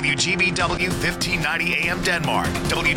WGBW 1590 AM Denmark,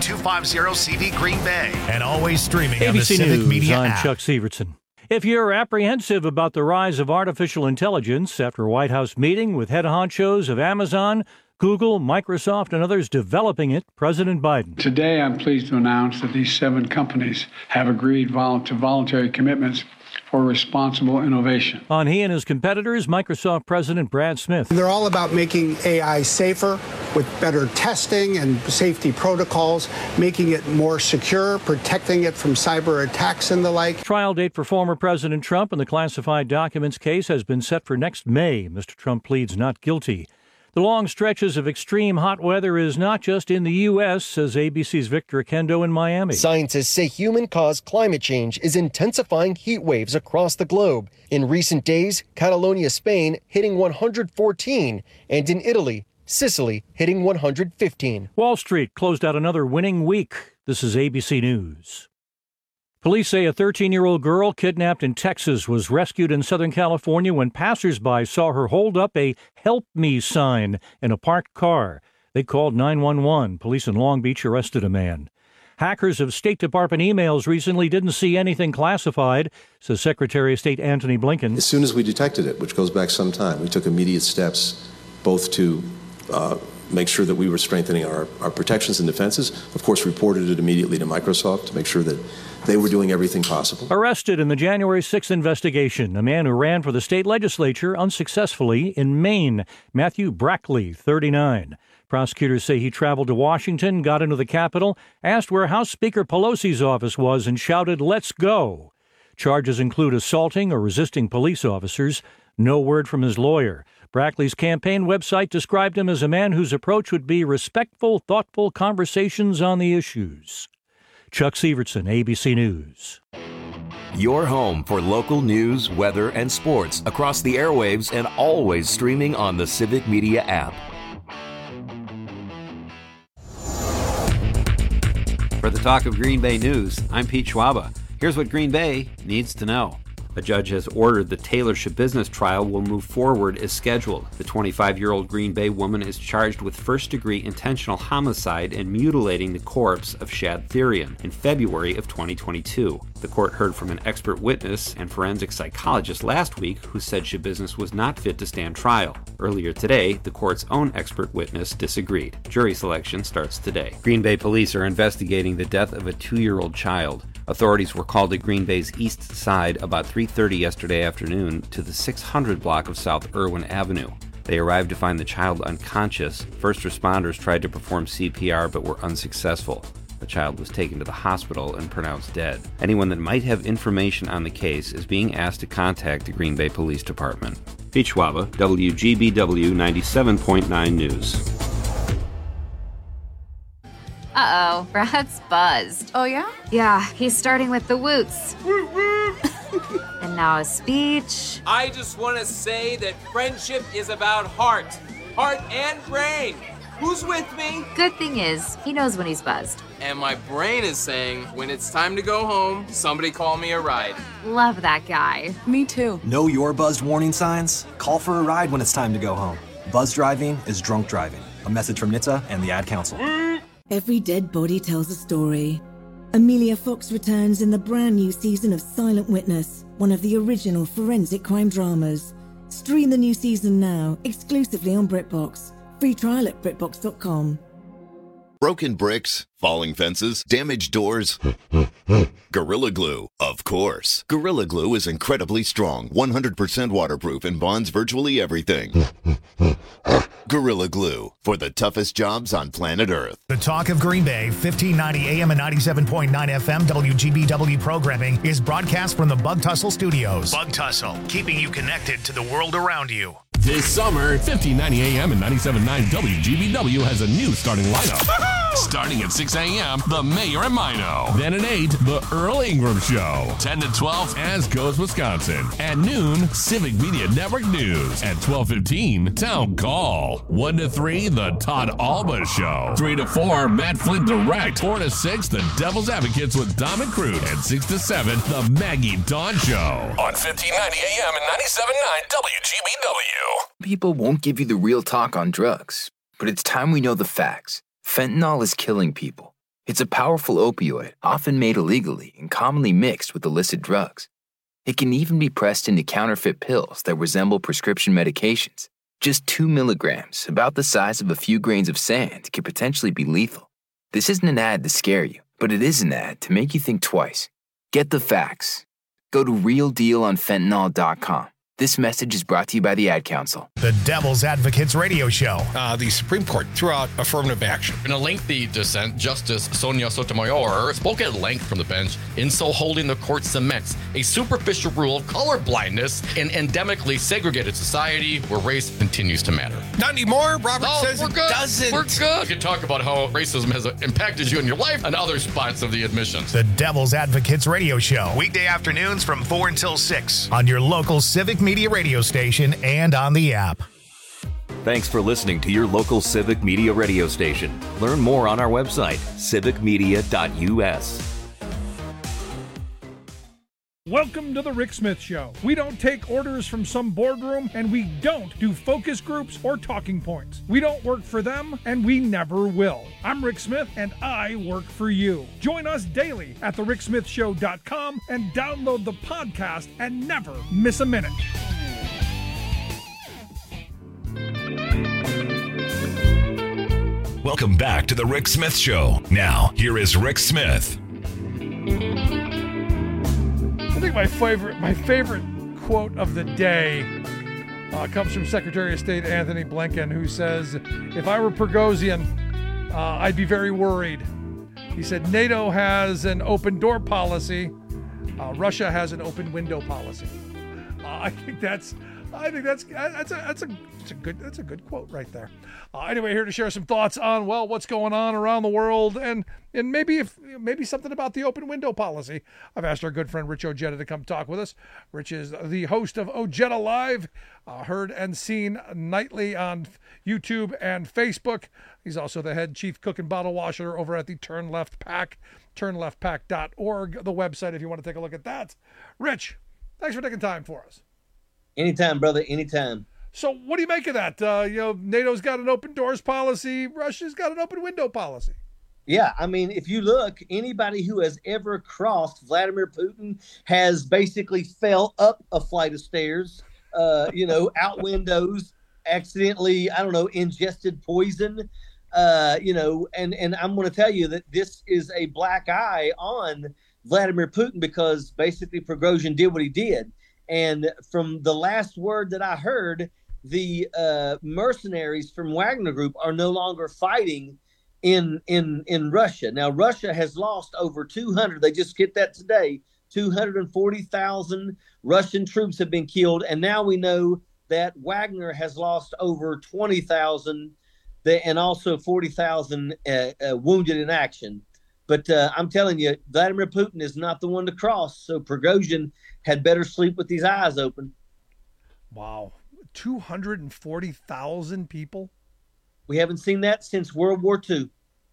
W250CV Green Bay, and always streaming on the ABC Civic News, Media I'm app. Chuck Severson. If you're apprehensive about the rise of artificial intelligence after a White House meeting with head honchos of Amazon, Google, Microsoft, and others developing it, President Biden. Today, I'm pleased to announce that these 7 companies have agreed to voluntary commitments for responsible innovation. On he and his competitors, Microsoft President Brad Smith. They're all about making AI safer with better testing and safety protocols, making it more secure, protecting it from cyber attacks and the like. Trial date for former President Trump in the classified documents case has been set for next May. Mr. Trump pleads not guilty. The long stretches of extreme hot weather is not just in the U.S., says ABC's Victor Akendo in Miami. Scientists say human-caused climate change is intensifying heat waves across the globe. In recent days, Catalonia, Spain, hitting 114, and in Italy, Sicily, hitting 115. Wall Street closed out another winning week. This is ABC News. Police say a 13-year-old girl kidnapped in Texas was rescued in Southern California when passersby saw her hold up a "Help Me" sign in a parked car. They called 911. Police in Long Beach arrested a man. Hackers of State Department emails recently didn't see anything classified, says Secretary of State Antony Blinken. As soon as we detected it, which goes back some time, we took immediate steps both to make sure that we were strengthening our protections and defenses. Of course, reported it immediately to Microsoft to make sure that they were doing everything possible. Arrested in the January 6th investigation, a man who ran for the state legislature unsuccessfully in Maine, Matthew Brackley, 39. Prosecutors say he traveled to Washington, got into the Capitol, asked where House Speaker Pelosi's office was, and shouted, "Let's go." Charges include assaulting or resisting police officers. No word from his lawyer. Brackley's campaign website described him as a man whose approach would be respectful, thoughtful conversations on the issues. Chuck Severson, ABC News. Your home for local news, weather, and sports across the airwaves and always streaming on the Civic Media app. For the Talk of Green Bay News, I'm Pete Schwaba. Here's what Green Bay needs to know. A judge has ordered the Taylor Shabusiness trial will move forward as scheduled. The 25-year-old Green Bay woman is charged with first-degree intentional homicide and mutilating the corpse of Shad Therian in February of 2022. The court heard from an expert witness and forensic psychologist last week who said Shabusiness was not fit to stand trial. Earlier today, the court's own expert witness disagreed. Jury selection starts today. Green Bay police are investigating the death of a 2-year-old child. Authorities were called to Green Bay's east side about 3:30 yesterday afternoon to the 600 block of South Irwin Avenue. They arrived to find the child unconscious. First responders tried to perform CPR but were unsuccessful. The child was taken to the hospital and pronounced dead. Anyone that might have information on the case is being asked to contact the Green Bay Police Department. Pete Schwaba, WGBW 97.9 News. Uh-oh, Brad's buzzed. Oh, yeah? Yeah, he's starting with the woots. And now a speech. I just want to say that friendship is about heart and brain. Who's with me? Good thing is, he knows when he's buzzed. And my brain is saying, when it's time to go home, somebody call me a ride. Love that guy. Me too. Know your buzzed warning signs? Call for a ride when it's time to go home. Buzz driving is drunk driving. A message from NHTSA and the Ad Council. Every dead body tells a story. Amelia Fox returns in the brand new season of Silent Witness, one of the original forensic crime dramas. Stream the new season now, exclusively on BritBox. Free trial at BritBox.com. Broken bricks, falling fences, damaged doors. Gorilla Glue, of course. Gorilla Glue is incredibly strong, 100% waterproof, and bonds virtually everything. Gorilla Glue, for the toughest jobs on planet Earth. The Talk of Green Bay, 1590 AM and 97.9 FM WGBW programming is broadcast from the Bug Tussle Studios. Bug Tussle, keeping you connected to the world around you. This summer, 1590 AM and 97.9 WGBW has a new starting lineup. Starting at 6 a.m., The Mayor and Mino. Then at 8, The Earl Ingram Show. 10 to 12, As Goes Wisconsin. At noon, Civic Media Network News. At 12:15, Town Call. 1 to 3, The Todd Alba Show. 3 to 4, Matt Flint Direct. 4 to 6, The Devil's Advocates with Dom and Crude. And 6 to 7, The Maggie Dawn Show. On 1590 AM and 97.9 WGBW. People won't give you the real talk on drugs. but it's time we know the facts. Fentanyl is killing people. It's a powerful opioid, often made illegally and commonly mixed with illicit drugs. It can even be pressed into counterfeit pills that resemble prescription medications. Just 2 milligrams, about the size of a few grains of sand, could potentially be lethal. This isn't an ad to scare you, but it is an ad to make you think twice. Get the facts. Go to realdealonfentanyl.com. This message is brought to you by the Ad Council. The Devil's Advocates Radio Show. The Supreme Court threw out affirmative action. In a lengthy dissent, Justice Sonia Sotomayor spoke at length from the bench, in so holding the court cements a superficial rule of colorblindness in endemically segregated society where race continues to matter. Not anymore. Robert says we're it good. doesn't. We're good. You can talk about how racism has impacted you in your life and other spots of the admissions. The Devil's Advocates Radio Show. Weekday afternoons from 4 until 6 on your local Civic Media radio station and on the app. Thanks for listening to your local Civic Media radio station. Learn more on our website, civicmedia.us. Welcome to the Rick Smith Show. We don't take orders from some boardroom, and we don't do focus groups or talking points. We don't work for them, and we never will. I'm Rick Smith, and I work for you. Join us daily at thericksmithshow.com and download the podcast and never miss a minute. Welcome back to the Rick Smith Show. Now, here is Rick Smith. I think my favorite quote of the day comes from Secretary of State Anthony Blinken, who says, "If I were Prigozhin, I'd be very worried." He said, "NATO has an open door policy. Russia has an open window policy." I think that's a good quote right there. Anyway, here to share some thoughts on what's going on around the world and maybe something about the open window policy. I've asked our good friend Rich Ojeda to come talk with us. Rich is the host of Ojeda Live, heard and seen nightly on YouTube and Facebook. He's also the head chief cook and bottle washer over at the Turn Left Pack, turnleftpack.org, the website if you want to take a look at that. Rich, thanks for taking time for us. Anytime, brother, anytime. So what do you make of that? NATO's got an open doors policy. Russia's got an open window policy. Yeah, I mean, if you look, anybody who has ever crossed Vladimir Putin has basically fell up a flight of stairs, out windows, accidentally, ingested poison, and I'm going to tell you that this is a black eye on Vladimir Putin because basically Prigozhin did what he did. And from the last word that I heard, the mercenaries from Wagner Group are no longer fighting in Russia. Now, Russia has lost over 200. They just get that today. 240,000 Russian troops have been killed. And now we know that Wagner has lost over 20,000 and also 40,000 wounded in action. But I'm telling you, Vladimir Putin is not the one to cross. So Prigozhin had better sleep with these eyes open. Wow. 240,000 people? We haven't seen that since World War II.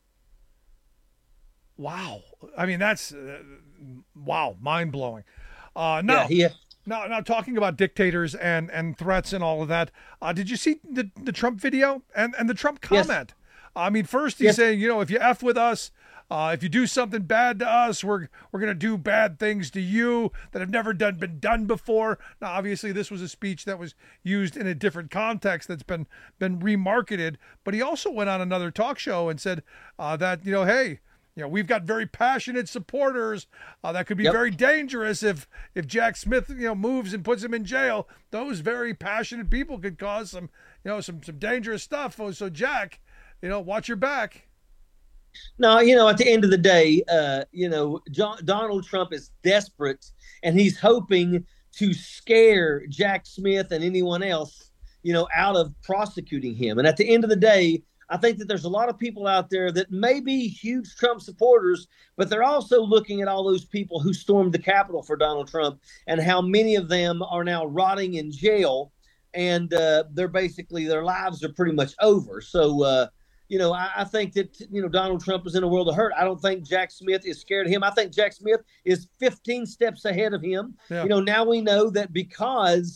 Wow. I mean, that's, mind-blowing. Now, talking about dictators and threats and all of that, did you see the Trump video and the Trump comment? Yes. I mean, first he's saying, if you F with us, if you do something bad to us, we're going to do bad things to you that have never been done before. Now, obviously, this was a speech that was used in a different context that's been remarketed. But he also went on another talk show and said that, hey, we've got very passionate supporters that could be very dangerous if Jack Smith, moves and puts him in jail. Those very passionate people could cause some dangerous stuff. So, Jack, watch your back. No, at the end of the day, Donald Trump is desperate, and he's hoping to scare Jack Smith and anyone else, out of prosecuting him. And at the end of the day, I think that there's a lot of people out there that may be huge Trump supporters, but they're also looking at all those people who stormed the Capitol for Donald Trump and how many of them are now rotting in jail, and they're basically, their lives are pretty much over. So, I think that, Donald Trump is in a world of hurt. I don't think Jack Smith is scared of him. I think Jack Smith is 15 steps ahead of him. Yeah. Now we know that because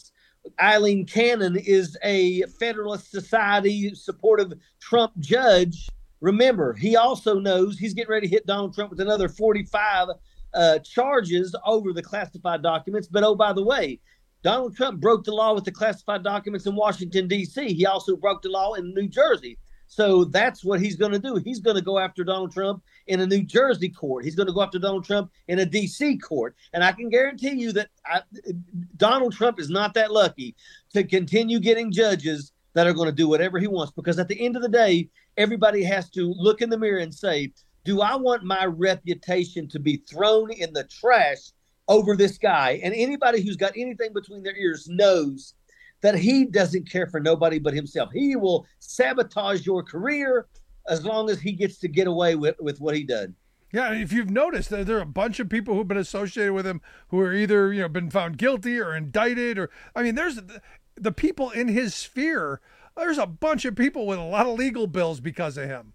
Eileen Cannon is a Federalist Society supportive Trump judge, remember, he also knows he's getting ready to hit Donald Trump with another 45 charges over the classified documents. But, oh, by the way, Donald Trump broke the law with the classified documents in Washington, D.C. He also broke the law in New Jersey. So that's what he's going to do. He's going to go after Donald Trump in a New Jersey court. He's going to go after Donald Trump in a D.C. court. And I can guarantee you that Donald Trump is not that lucky to continue getting judges that are going to do whatever he wants. Because at the end of the day, everybody has to look in the mirror and say, do I want my reputation to be thrown in the trash over this guy? And anybody who's got anything between their ears knows that he doesn't care for nobody but himself. He will sabotage your career as long as he gets to get away with what he did. Yeah, if you've noticed, there are a bunch of people who've been associated with him who are either been found guilty or indicted, or there's the people in his sphere. There's a bunch of people with a lot of legal bills because of him.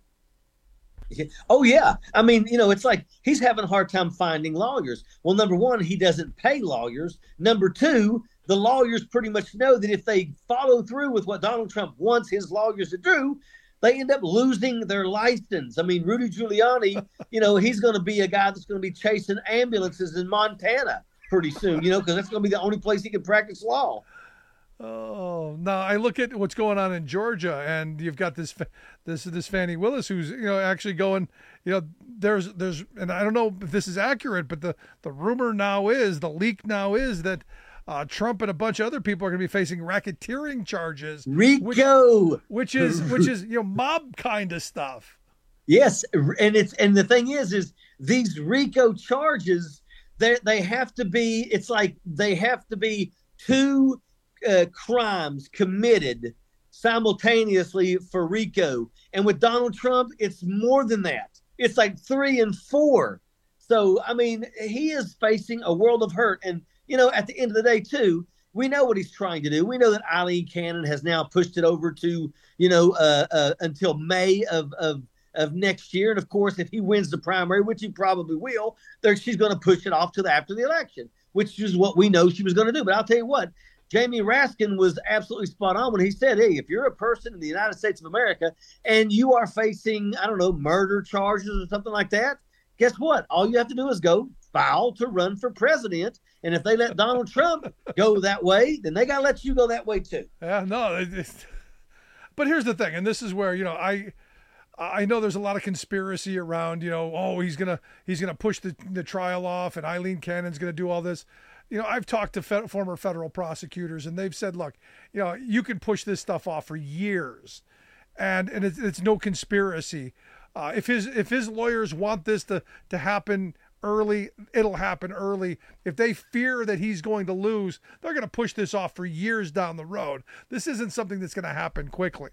Oh, yeah. It's like he's having a hard time finding lawyers. Well, number one, he doesn't pay lawyers. Number two, the lawyers pretty much know that if they follow through with what Donald Trump wants his lawyers to do, they end up losing their license. Rudy Giuliani, he's going to be a guy that's going to be chasing ambulances in Montana pretty soon, because that's going to be the only place he can practice law. Oh, now I look at what's going on in Georgia, and you've got this Fani Willis who's actually going. There's and I don't know if this is accurate, but the rumor now is, the leak now is that Trump and a bunch of other people are going to be facing racketeering charges, RICO, which is mob kind of stuff. Yes, and the thing is these RICO charges, they have to be. It's like they have to be two crimes committed simultaneously for RICO. And with Donald Trump, it's more than that. It's like 3 and 4. So, he is facing a world of hurt. And, at the end of the day, too, we know what he's trying to do. We know that Eileen Cannon has now pushed it over to, until May of next year. And, of course, if he wins the primary, which he probably will, she's going to push it off to after the election, which is what we know she was going to do. But I'll tell you what, Jamie Raskin was absolutely spot on when he said, hey, if you're a person in the United States of America and you are facing, murder charges or something like that, guess what? All you have to do is go file to run for president. And if they let Donald Trump go that way, then they got to let you go that way too. Yeah, no. But here's the thing, and this is where, I know there's a lot of conspiracy around, he's gonna push the trial off and Eileen Cannon's going to do all this. I've talked to former federal prosecutors, and they've said, look, you can push this stuff off for years, and it's no conspiracy. If his lawyers want this to happen early, it'll happen early. If they fear that he's going to lose, they're going to push this off for years down the road. This isn't something that's going to happen quickly.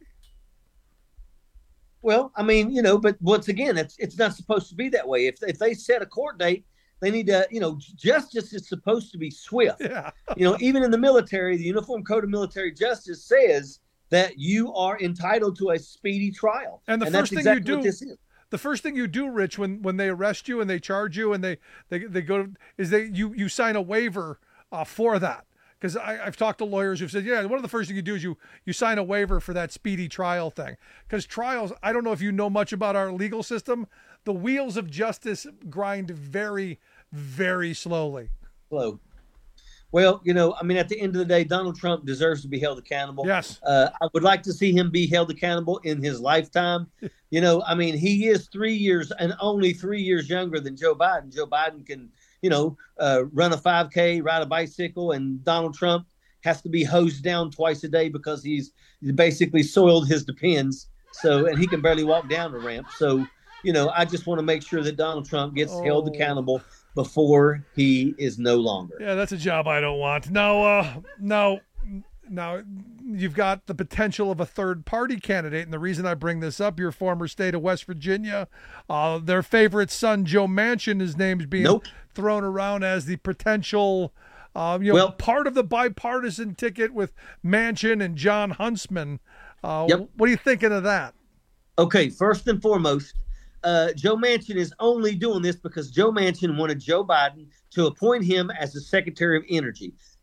Well, but once again, it's not supposed to be that way. If they set a court date, they need to, justice is supposed to be swift. Yeah. Even in the military, the Uniform Code of Military Justice says that you are entitled to a speedy trial. And first thing you do, the first thing you do, Rich, when they arrest you and they charge you and they go is you sign a waiver for that. Because I've talked to lawyers who've said, one of the first things you do is you sign a waiver for that speedy trial thing. Because trials, I don't know if you know much about our legal system, the wheels of justice grind very, very slowly. Slow. Well, at the end of the day, Donald Trump deserves to be held accountable. Yes. I would like to see him be held accountable in his lifetime. He is 3 years and only 3 years younger than Joe Biden. Joe Biden can, run a 5K, ride a bicycle, and Donald Trump has to be hosed down twice a day because he's basically soiled his Depends. So, and he can barely walk down the ramp. So, I just want to make sure that Donald Trump gets held accountable before he is no longer. Yeah, that's a job I don't want. Now you've got the potential of a third-party candidate, and the reason I bring this up, your former state of West Virginia, their favorite son, Joe Manchin, his name's being thrown around as the potential, part of the bipartisan ticket with Manchin and John Huntsman. What are you thinking of that? Okay, first and foremost, Joe Manchin is only doing this because Joe Manchin wanted Joe Biden to appoint him as the Secretary of Energy.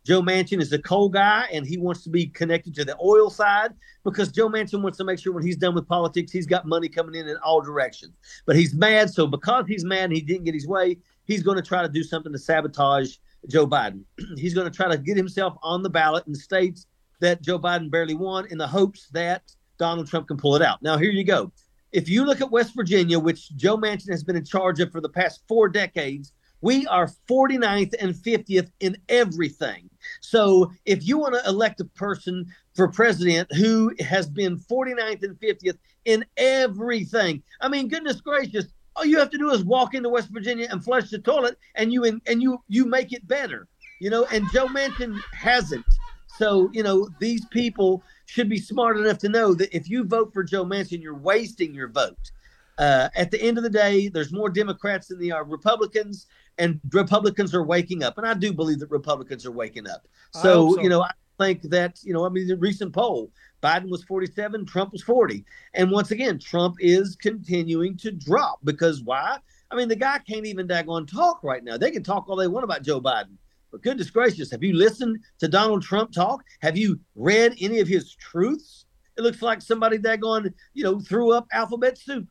Joe Manchin is a coal guy, and he wants to be connected to the oil side because Joe Manchin wants to make sure when he's done with politics, he's got money coming in all directions. But he's mad, so because he's mad and he didn't get his way, he's going to try to do something to sabotage Joe Biden. He's going to try to get himself on the ballot in states that Joe Biden barely won in the hopes that Donald Trump can pull it out. Now, here you go. If you look at West Virginia, which Joe Manchin has been in charge of for the past 4 decades, we are 49th and 50th in everything. So if you want to elect a person for president who has been 49th and 50th in everything, I mean, goodness gracious, all you have to do is walk into West Virginia and flush the toilet, and you make it better, and Joe Manchin hasn't. So, these people should be smart enough to know that if you vote for Joe Manchin, you're wasting your vote. At the end of the day, there's more Democrats than there are Republicans, and Republicans are waking up. And I do believe that Republicans are waking up. So, I think that, the recent poll, Biden was 47, Trump was 40. And once again, Trump is continuing to drop because why? I mean, the guy can't even daggone talk right now. They can talk all they want about Joe Biden. But goodness gracious, have you listened to Donald Trump talk? Have you read any of his truths? It looks like somebody daggone, threw up alphabet soup.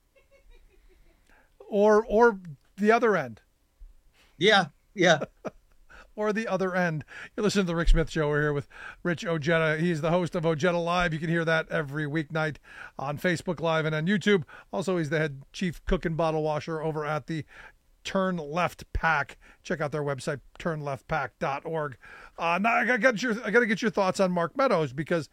Or the other end. Yeah. Or the other end. You listen to the Rick Smith Show. We're here with Rich Ojeda. He's the host of Ojeda Live. You can hear that every weeknight on Facebook Live and on YouTube. Also, he's the head chief cook and bottle washer over at the Turn Left Pack. Check out their website, turnleftpack.org. Now I got to get your thoughts on Mark Meadows because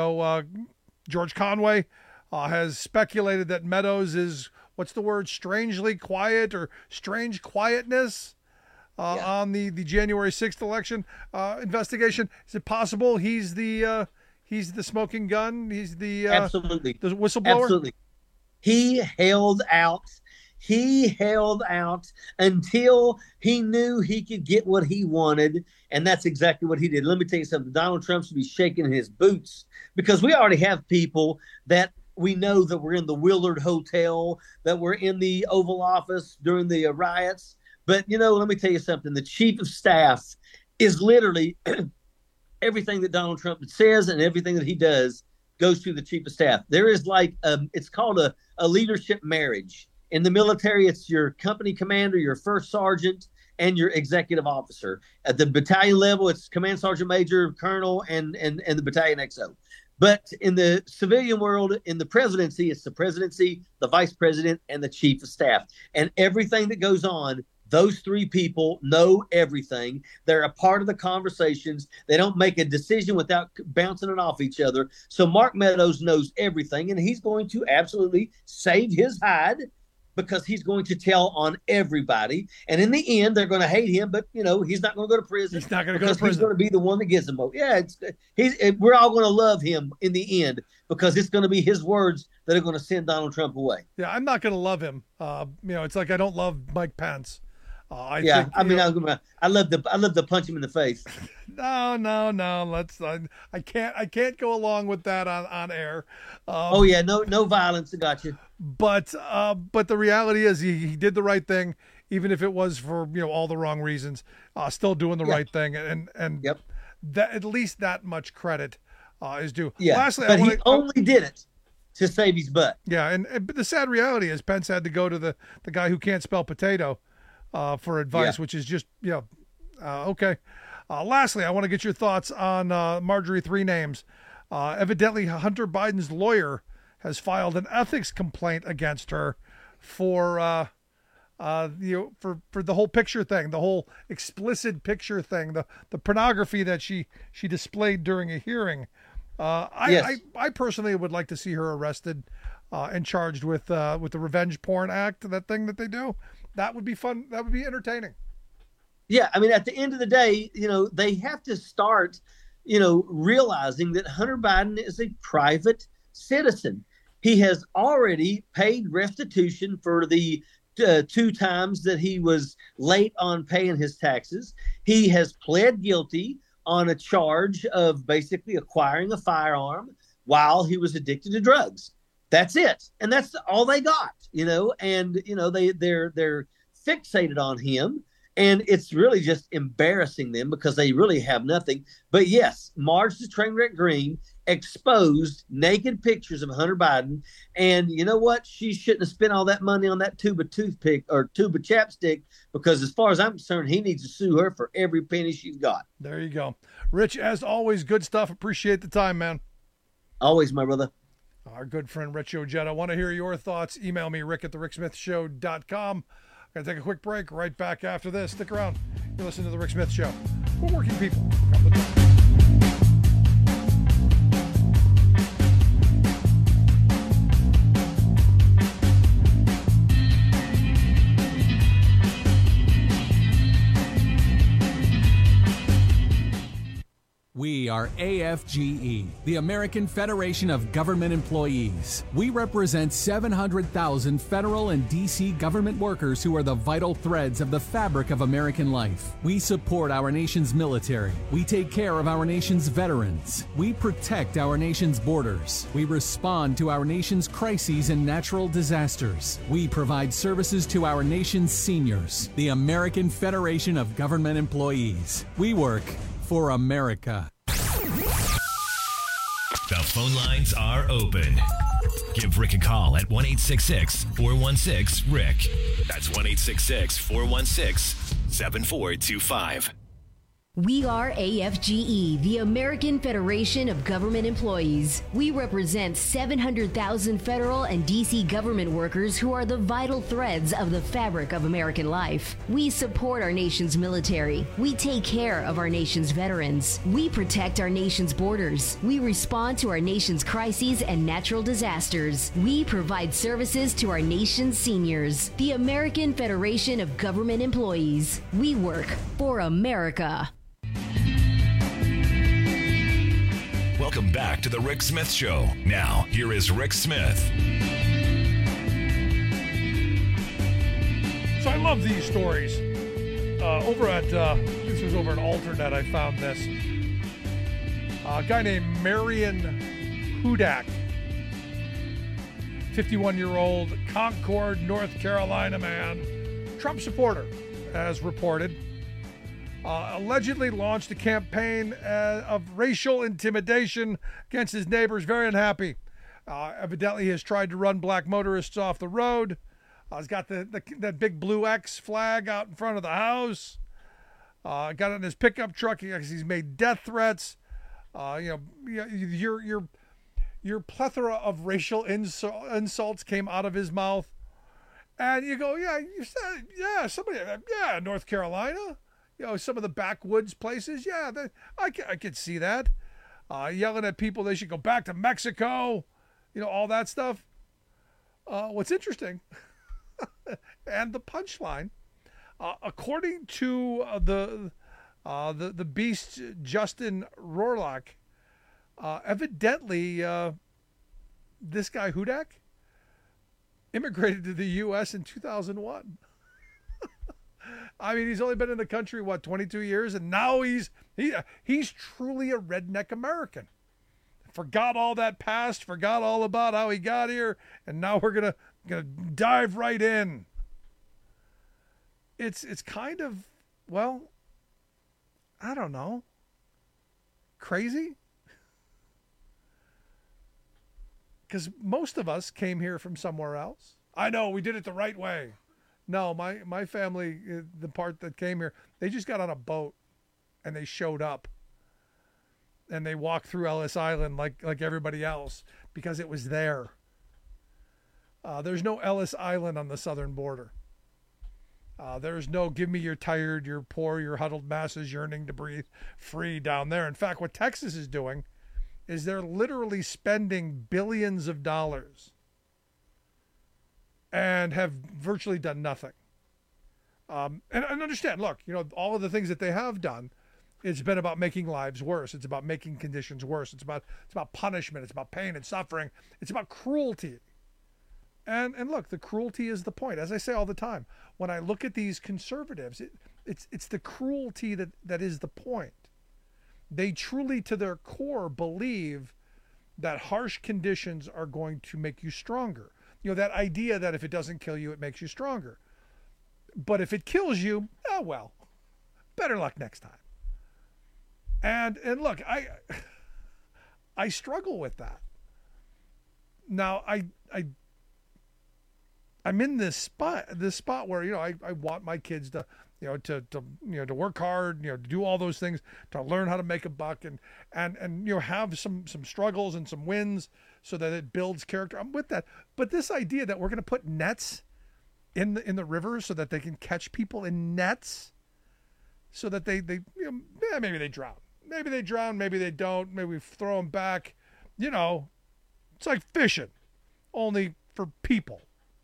George Conway has speculated that Meadows is, what's the word, strangely quiet or strange quietness on the January 6th election investigation. Is it possible he's the smoking gun? He's the absolutely the whistleblower. Absolutely, he held out. He held out until he knew he could get what he wanted, and that's exactly what he did. Let me tell you something. Donald Trump should be shaking in his boots because we already have people that we know that were in the Willard Hotel, that were in the Oval Office during the riots. But, let me tell you something. The chief of staff is literally everything that Donald Trump says and everything that he does goes through the chief of staff. There is it's called a leadership marriage. In the military, it's your company commander, your first sergeant, and your executive officer. At the battalion level, it's command sergeant major, colonel, and the battalion XO. But in the civilian world, in the presidency, it's the presidency, the vice president, and the chief of staff. And everything that goes on, those 3 people know everything. They're a part of the conversations. They don't make a decision without bouncing it off each other. So Mark Meadows knows everything, and he's going to absolutely save his hide because he's going to tell on everybody. And in the end, they're going to hate him, but, he's not going to go to prison. He's not going to go to prison. He's going to be the one that gets them vote. Yeah, we're all going to love him in the end because it's going to be his words that are going to send Donald Trump away. Yeah, I'm not going to love him. It's like I don't love Mike Pence. I love to punch him in the face. No. I can't go along with that on air. No violence. I got you. But the reality is he did the right thing, even if it was for all the wrong reasons. Still doing the right thing, and yep. That at least that much credit is due. Yeah, lastly, but he only did it to save his butt. Yeah, but the sad reality is Pence had to go to the guy who can't spell potato for advice, which is just okay. Lastly, I want to get your thoughts on Marjorie Three Names. Evidently, Hunter Biden's lawyer has filed an ethics complaint against her for the whole picture thing, the whole explicit picture thing, the pornography that she displayed during a hearing. I personally would like to see her arrested and charged with the Revenge Porn Act, that thing that they do. That would be fun. That would be entertaining. Yeah, I mean, at the end of the day, they have to start, realizing that Hunter Biden is a private citizen. He has already paid restitution for the 2 times that he was late on paying his taxes. He has pled guilty on a charge of basically acquiring a firearm while he was addicted to drugs. That's it. And that's all they got, and, they're fixated on him. And it's really just embarrassing them because they really have nothing. But yes, Marge the Trainwreck Green exposed naked pictures of Hunter Biden. And you know what? She shouldn't have spent all that money on that tube of toothpick or tube of chapstick, because as far as I'm concerned, he needs to sue her for every penny she's got. There you go. Rich, as always, good stuff. Appreciate the time, man. Always, my brother. Our good friend Rich Ojeda. I want to hear your thoughts. Email me, rick@thericksmithshow.com. Going to take a quick break. Right back after this. Stick around. You're listening to The Rick Smith Show. We're working people. We are AFGE, the American Federation of Government Employees. We represent 700,000 federal and D.C. government workers who are the vital threads of the fabric of American life. We support our nation's military. We take care of our nation's veterans. We protect our nation's borders. We respond to our nation's crises and natural disasters. We provide services to our nation's seniors. The American Federation of Government Employees. We work for America. The phone lines are open. Give Rick a call at 1-866-416-RICK. That's 1-866-416-7425. We are AFGE, the American Federation of Government Employees. We represent 700,000 federal and D.C. government workers who are the vital threads of the fabric of American life. We support our nation's military. We take care of our nation's veterans. We protect our nation's borders. We respond to our nation's crises and natural disasters. We provide services to our nation's seniors. The American Federation of Government Employees. We work for America. Welcome back to The Rick Smith Show. Now, here is Rick Smith. So I love these stories. Over at, this was over at Alternet, I found this. A guy named Marion Hudak, 51-year-old Concord, North Carolina man, Trump supporter, as reported. Allegedly launched a campaign of racial intimidation against his neighbors. Very unhappy. Evidently, he has tried to run black motorists off the road. He's got that big blue X flag out in front of the house. Got in his pickup truck. He's made death threats. Your plethora of racial insults came out of his mouth, and you go, North Carolina. Some of the backwoods places, I could see that. Yelling at people they should go back to Mexico, all that stuff. What's interesting, and the punchline, according to the beast Justin Rohrlach, evidently this guy Hudak immigrated to the U.S. in 2001. I mean, he's only been in the country, 22 years, and now he's truly a redneck American. Forgot all that past, forgot all about how he got here, and now we're gonna dive right in. It's kind of, I don't know, crazy, because most of us came here from somewhere else. I know we did it the right way. No, my family, the part that came here, they just got on a boat and they showed up and they walked through Ellis Island like everybody else because it was there. There's no Ellis Island on the southern border. There's no give me your tired, your poor, your huddled masses yearning to breathe free down there. In fact, what Texas is doing is they're literally spending billions of dollars and have virtually done nothing. And understand, look, all of the things that they have done, it's been about making lives worse. It's about making conditions worse. It's about punishment. It's about pain and suffering. It's about cruelty. And look, the cruelty is the point. As I say all the time, when I look at these conservatives, it's the cruelty that is the point. They truly, to their core, believe that harsh conditions are going to make you stronger. That idea that if it doesn't kill you, it makes you stronger. But if it kills you, oh well, better luck next time. And look, I struggle with that. Now I'm in this spot where, you know, I want my kids to, you know, to work hard, you know, to do all those things, to learn how to make a buck and you know, have some struggles and some wins so that it builds character. I'm with that. But this idea that we're going to put nets in the rivers so that they can catch people in nets so that they you know, maybe they drown. Maybe they drown, maybe they don't. Maybe we throw them back. You know, it's like fishing, only for people.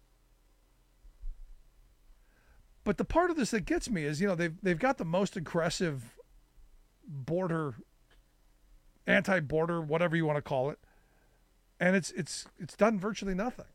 But the part of this that gets me is, you know, they've got the most aggressive anti-border, whatever you want to call it, and it's done virtually nothing.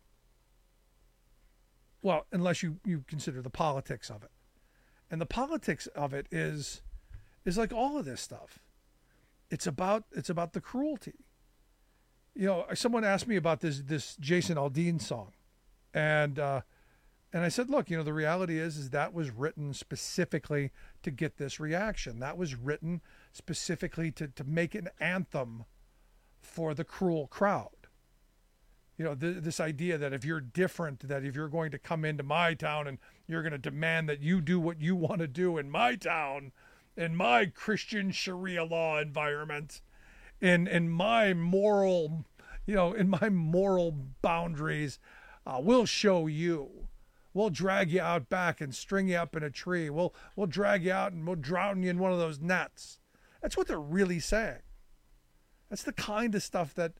Well, unless you consider the politics of it, and the politics of it is like all of this stuff. It's about the cruelty. You know, someone asked me about this Jason Aldean song, and I said, look, you know, the reality is that was written specifically to get this reaction. That was written specifically to make an anthem for the cruel crowd. You know, this idea that if you're different, that if you're going to come into my town and you're going to demand that you do what you want to do in my town, in my Christian Sharia law environment, in my moral, you know, in my moral boundaries, we'll show you. We'll drag you out back and string you up in a tree. We'll drag you out and we'll drown you in one of those nets. That's what they're really saying. That's the kind of stuff that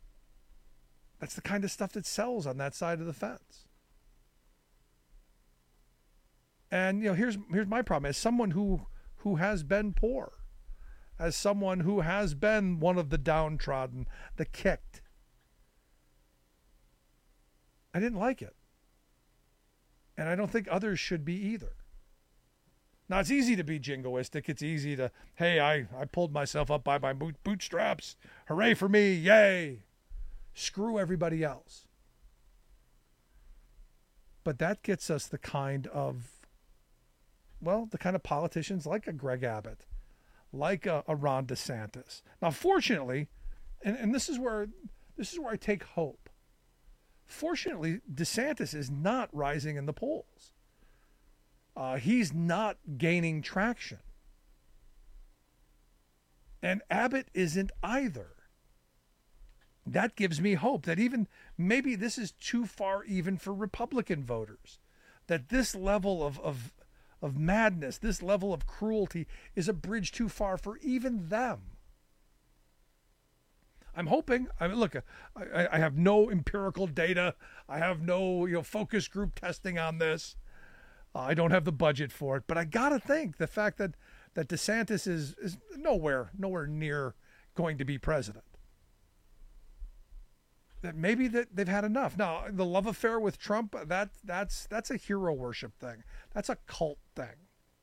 sells on that side of the fence. And, you know, here's my problem. As someone who has been poor, as someone who has been one of the downtrodden, the kicked, I didn't like it. And I don't think others should be either. Now, it's easy to be jingoistic. It's easy to, hey, I pulled myself up by my bootstraps. Hooray for me. Yay. Screw everybody else. But that gets us the kind of politicians like a Greg Abbott, like a Ron DeSantis. Now, fortunately, and this is where I take hope. Fortunately, DeSantis is not rising in the polls. He's not gaining traction. And Abbott isn't either. That gives me hope that even maybe this is too far even for Republican voters. That this level of madness, this level of cruelty is a bridge too far for even them. I'm hoping. I mean, look, I have no empirical data. I have no focus group testing on this. I don't have the budget for it. But I got to think the fact that DeSantis is nowhere near going to be president. That maybe that they've had enough. Now, the love affair with Trump, that's a hero worship thing. That's a cult thing.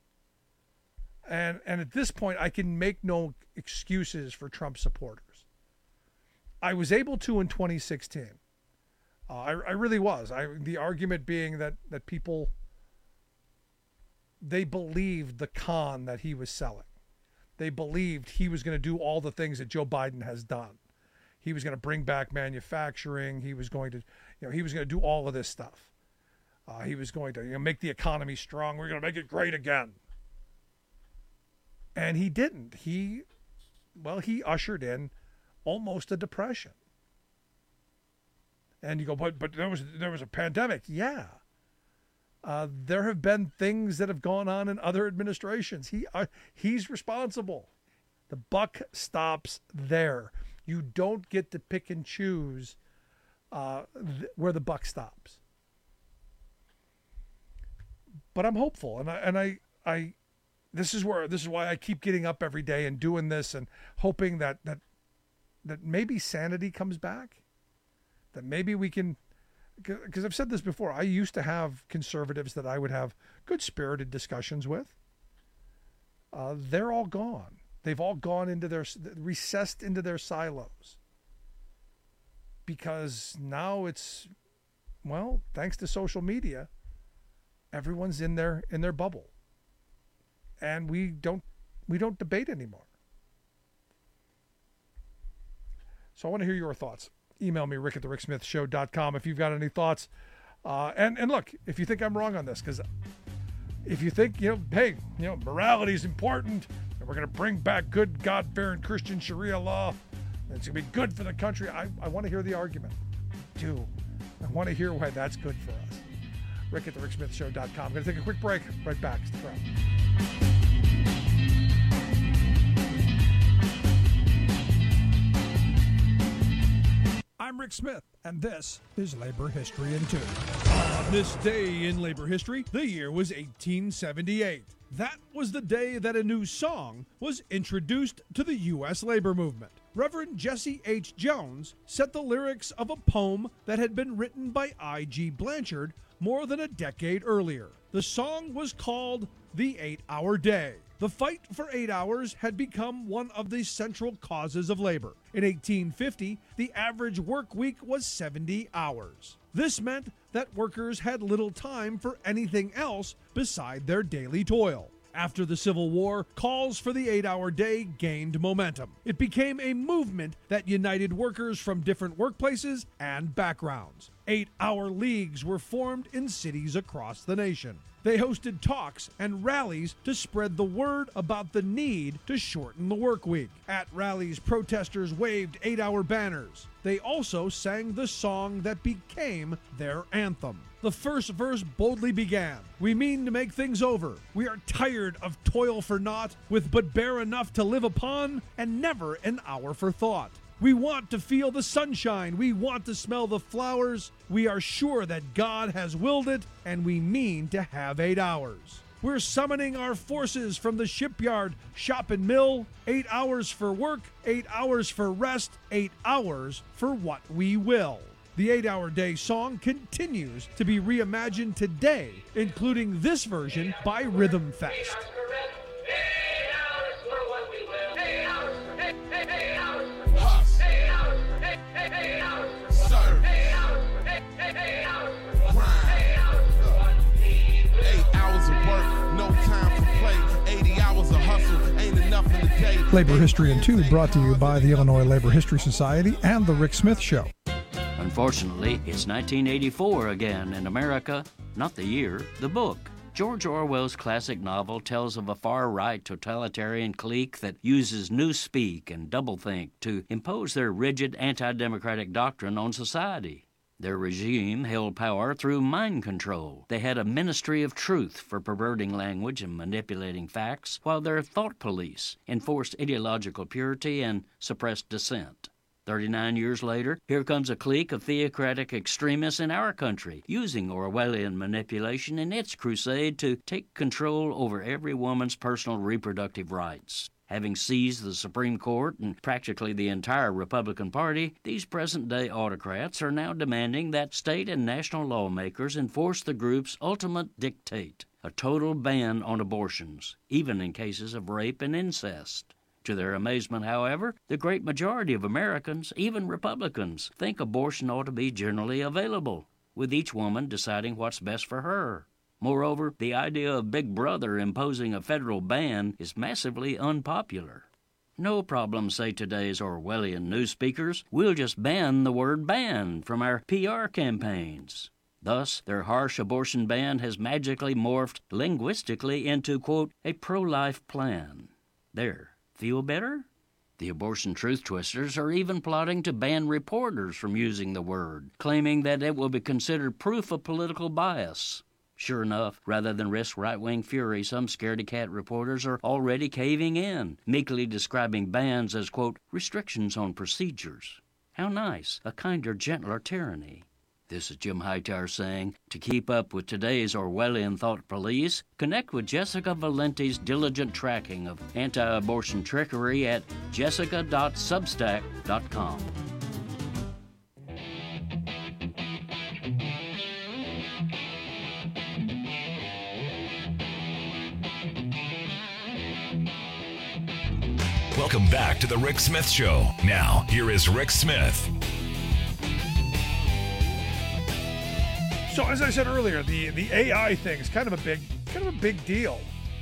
And at this point, I can make no excuses for Trump supporters. I was able to in 2016. I really was. The argument being that people, they believed the con that he was selling. They believed he was going to do all the things that Joe Biden has done. He was going to bring back manufacturing. He was going to do all of this stuff. He was going to make the economy strong. We're going to make it great again. And he didn't. He ushered in almost a depression. And you go, but there was a pandemic. Yeah. There have been things that have gone on in other administrations. He's responsible. The buck stops there. You don't get to pick and choose where the buck stops. But I'm hopeful, and I this is why I keep getting up every day and doing this and hoping that maybe sanity comes back, that maybe we can, because I've said this before. I used to have conservatives that I would have good-spirited discussions with. They're all gone. They've all gone recessed into their silos. Because now it's, thanks to social media, everyone's in their bubble, and we don't debate anymore. So I want to hear your thoughts. Email me, rick@thericksmithshow.com, if you've got any thoughts. And look, if you think I'm wrong on this, because if you think, hey, morality is important, and we're going to bring back good, God-fearing Christian Sharia law, and it's going to be good for the country, I want to hear the argument. I want to hear why that's good for us. rick@thericksmithshow.com. I'm going to take a quick break. Right back. Stick around. I'm Rick Smith, and this is Labor History in 2. On this day in labor history, the year was 1878. That was the day that a new song was introduced to the U.S. labor movement. Reverend Jesse H. Jones set the lyrics of a poem that had been written by I.G. Blanchard more than a decade earlier. The song was called The 8-Hour Day. The fight for 8 hours had become one of the central causes of labor. In 1850, the average work week was 70 hours. This meant that workers had little time for anything else beside their daily toil. After the Civil War, calls for the 8-hour day gained momentum. It became a movement that united workers from different workplaces and backgrounds. 8-hour leagues were formed in cities across the nation. They hosted talks and rallies to spread the word about the need to shorten the work week. At rallies, protesters waved 8-hour banners. They also sang the song that became their anthem. The first verse boldly began, "We mean to make things over. We are tired of toil for naught, with but bare enough to live upon, and never an hour for thought. We want to feel the sunshine. We want to smell the flowers. We are sure that God has willed it, and we mean to have 8 hours. We're summoning our forces from the shipyard, shop and mill. 8 hours for work, 8 hours for rest, 8 hours for what we will." The 8-Hour Day song continues to be reimagined today, including this version by Rhythm Fest. Labor History in 2 brought to you by the Illinois Labor History Society and The Rick Smith Show. Unfortunately, it's 1984 again in America. Not the year, the book. George Orwell's classic novel tells of a far-right totalitarian clique that uses newspeak and doublethink to impose their rigid anti-democratic doctrine on society. Their regime held power through mind control. They had a ministry of truth for perverting language and manipulating facts, while their thought police enforced ideological purity and suppressed dissent. 39 years later, here comes a clique of theocratic extremists in our country, using Orwellian manipulation in its crusade to take control over every woman's personal reproductive rights. Having seized the Supreme Court and practically the entire Republican Party, these present-day autocrats are now demanding that state and national lawmakers enforce the group's ultimate dictate, a total ban on abortions, even in cases of rape and incest. To their amazement, however, the great majority of Americans, even Republicans, think abortion ought to be generally available, with each woman deciding what's best for her. Moreover, the idea of Big Brother imposing a federal ban is massively unpopular. No problem, say today's Orwellian newspeakers. We'll just ban the word ban from our PR campaigns. Thus, their harsh abortion ban has magically morphed linguistically into, quote, a pro-life plan. There. Feel better? The abortion truth twisters are even plotting to ban reporters from using the word, claiming that it will be considered proof of political bias. Sure enough, rather than risk right-wing fury, some scaredy-cat reporters are already caving in, meekly describing bans as, quote, restrictions on procedures. How nice, a kinder, gentler tyranny. This is Jim Hightower saying, to keep up with today's Orwellian thought police, connect with Jessica Valenti's diligent tracking of anti-abortion trickery at jessica.substack.com. Welcome back to the Rick Smith Show. Now, here is Rick Smith. So as I said earlier, the AI thing is kind of a big deal.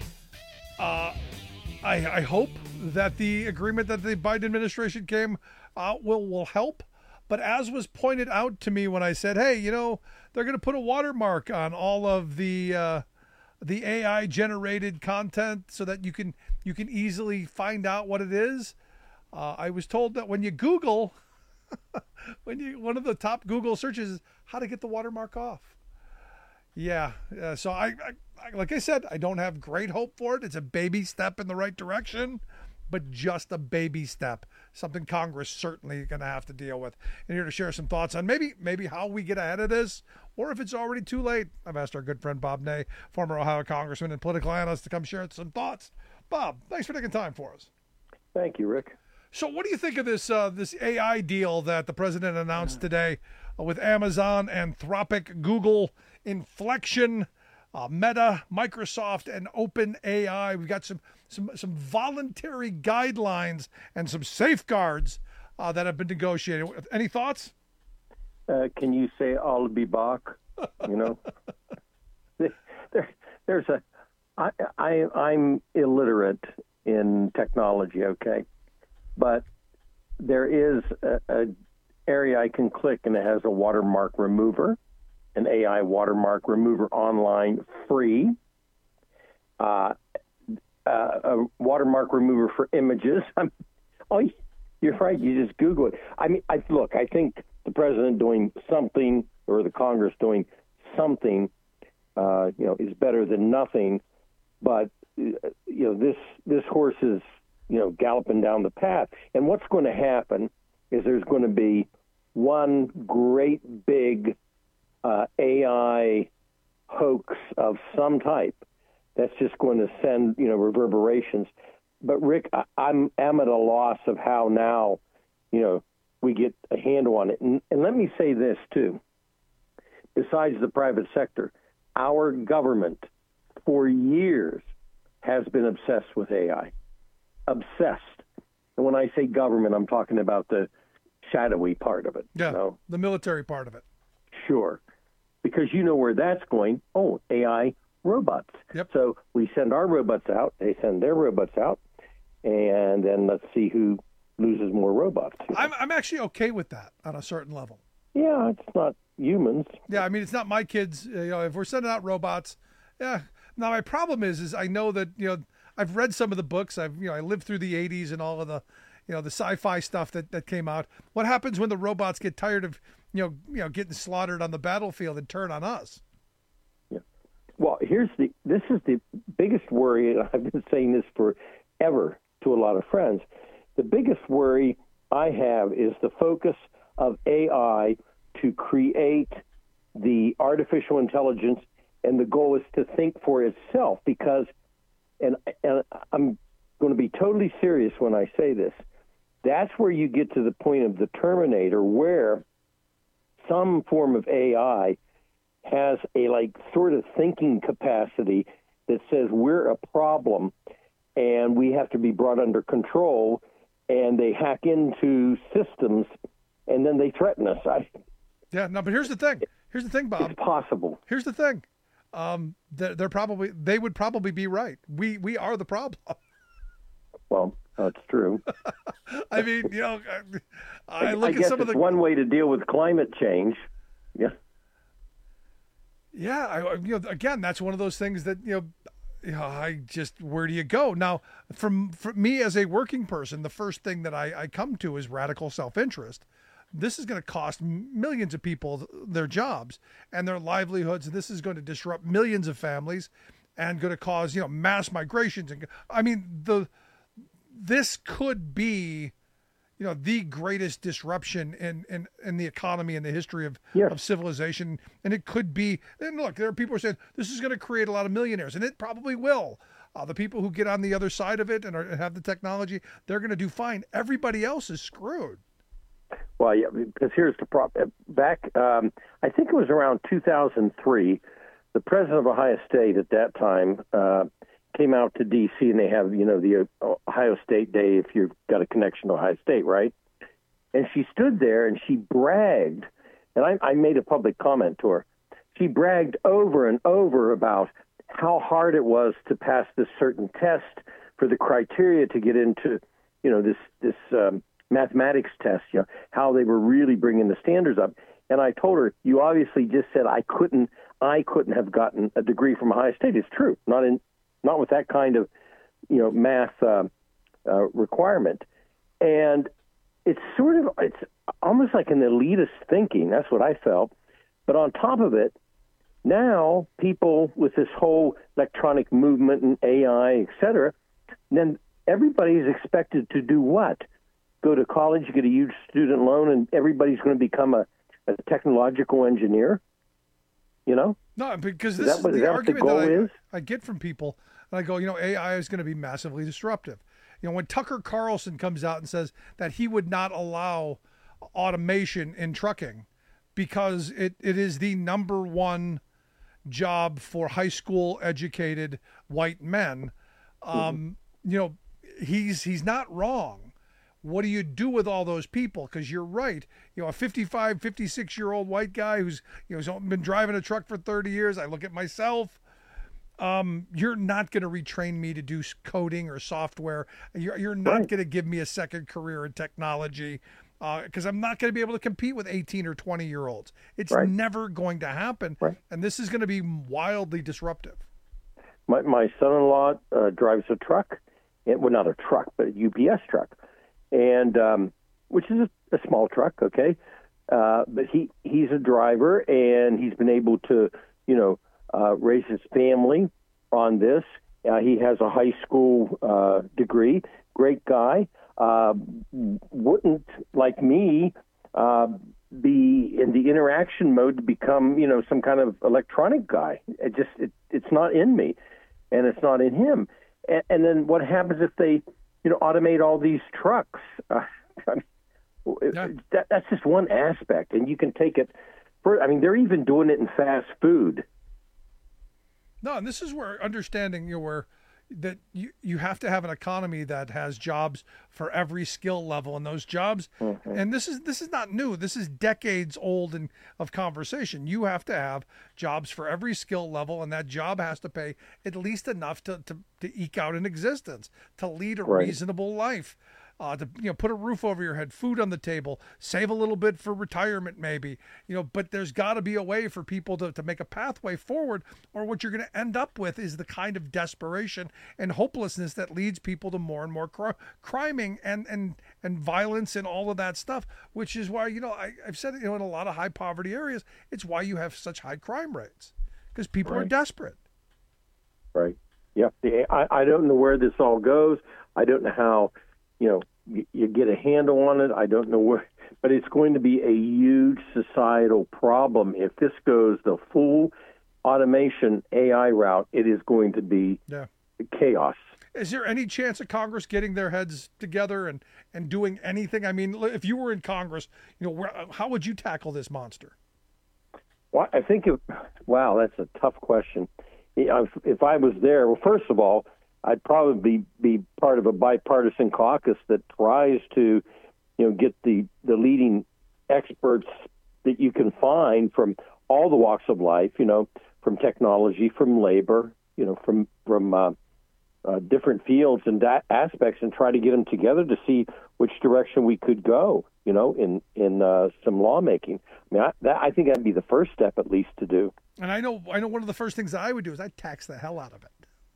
I hope that the agreement that the Biden administration came will help. But as was pointed out to me when I said, hey, they're going to put a watermark on all of the AI generated content so that you can easily find out what it is. I was told that when you Google, one of the top Google searches is how to get the watermark off. Yeah. So I like I said, I don't have great hope for it. It's a baby step in the right direction, but just a baby step. Something Congress certainly going to have to deal with. And here to share some thoughts on maybe how we get ahead of this, or if it's already too late. I've asked our good friend Bob Ney, former Ohio congressman and political analyst, to come share some thoughts. Bob, thanks for taking time for us. Thank you, Rick. So what do you think of this AI deal that the president announced today with Amazon, Anthropic, Google, Inflection, Meta, Microsoft, and OpenAI? We've got some voluntary guidelines and some safeguards that have been negotiated. Any thoughts? Can you say I'll be back? I'm illiterate in technology, okay? But there is an area I can click, and it has a watermark remover, an AI watermark remover online, free. A watermark remover for images. You're right. You just Google it. I mean, I think the president doing something, or the Congress doing something, is better than nothing. But this horse is galloping down the path. And what's going to happen is there's going to be one great big AI hoax of some type that's just going to send, reverberations. But Rick, I'm at a loss of how now, we get a handle on it. And let me say this too. Besides the private sector, our government for years has been obsessed with AI. Obsessed. And when I say government, I'm talking about the shadowy part of it. Yeah, the military part of it. Sure. Because you know where that's going. Oh, AI robots. Yep. So we send our robots out, they send their robots out, and then let's see who loses more robots. I'm actually okay with that on a certain level. Yeah, it's not humans. Yeah, I mean, it's not my kids. If we're sending out robots, yeah. Now, my problem is I know that, I've read some of the books. I lived through the 80s and all of the, the sci-fi stuff that came out. What happens when the robots get tired of, getting slaughtered on the battlefield and turn on us? Yeah. Well, this is the biggest worry, and I've been saying this forever to a lot of friends. The biggest worry I have is the focus of AI to create the artificial intelligence, and the goal is to think for itself, because, and I'm going to be totally serious when I say this, that's where you get to the point of the Terminator, where some form of AI has a sort of thinking capacity that says we're a problem and we have to be brought under control, and they hack into systems and then they threaten us. Yeah, no, but here's the thing. Here's the thing, Bob. It's possible. Here's the thing. They would probably be right. We are the problem. Well, that's true. I mean, I look at some of the one way to deal with climate change. Yeah. Yeah, again, that's one of those things that I just, where do you go now? For me as a working person, the first thing that I come to is radical self-interest. This is going to cost millions of people their jobs and their livelihoods. This is going to disrupt millions of families and going to cause, mass migrations. And I mean, this could be, the greatest disruption in the economy in the history of civilization. And it could be, and look, there are people who are saying this is going to create a lot of millionaires, and it probably will. The people who get on the other side of it and have the technology, they're going to do fine. Everybody else is screwed. Well, yeah, because here's the problem. Back, I think it was around 2003, the president of Ohio State at that time came out to D.C., and they have, the Ohio State Day if you've got a connection to Ohio State, right? And she stood there and she bragged, and I made a public comment to her. she bragged over and over about how hard it was to pass this certain test for the criteria to get into, this mathematics test, how they were really bringing the standards up. And I told her, you obviously just said I couldn't have gotten a degree from Ohio State. It's true, not with that kind of, math requirement. And it's almost like an elitist thinking. That's what I felt. But on top of it, now people with this whole electronic movement and AI, et cetera, then everybody is expected to do what? Go to college, get a huge student loan, and everybody's going to become a technological engineer? No, because this is the argument that I get from people. And I go, AI is going to be massively disruptive. When Tucker Carlson comes out and says that he would not allow automation in trucking because it is the number one job for high school educated white men, he's not wrong. What do you do with all those people? Because you're right. A 55, 56-year-old white guy who's been driving a truck for 30 years. I look at myself. You're not going to retrain me to do coding or software. You're not going to give me a second career in technology because I'm not going to be able to compete with 18 or 20-year-olds. It's never going to happen. Right. And this is going to be wildly disruptive. My son-in-law drives a truck. Well, not a truck, but a UPS truck. And which is a small truck, okay? But he's a driver, and he's been able to, raise his family on this. He has a high school degree. Great guy. Wouldn't, like me, be in the interaction mode to become, some kind of electronic guy. It's not in me, and it's not in him. And then what happens if they automate all these trucks? That's just one aspect, and you can take it they're even doing it in fast food. No, and this is where understanding where that you have to have an economy that has jobs for every skill level, and those jobs, and this is not new. This is decades old of conversation. You have to have jobs for every skill level, and that job has to pay at least enough to eke out an existence, to lead a reasonable life. To put a roof over your head, food on the table, save a little bit for retirement maybe, but there's got to be a way for people to make a pathway forward, or what you're going to end up with is the kind of desperation and hopelessness that leads people to more and more criming and violence and all of that stuff, which is why, I've said it, in a lot of high poverty areas, it's why you have such high crime rates, because people are desperate. Right. Yeah. I don't know where this all goes. I don't know how, you get a handle on it. I don't know where, but it's going to be a huge societal problem. If this goes the full automation AI route, it is going to be chaos. Is there any chance of Congress getting their heads together and doing anything? I mean, if you were in Congress, how would you tackle this monster? Well, I think, that's a tough question. If I was there, well, first of all, I'd probably be part of a bipartisan caucus that tries to, get the leading experts that you can find from all the walks of life, from technology, from labor, from different fields and aspects, and try to get them together to see which direction we could go, in some lawmaking. I think that'd be the first step, at least, to do. And I know one of the first things that I would do is I'd tax the hell out of it.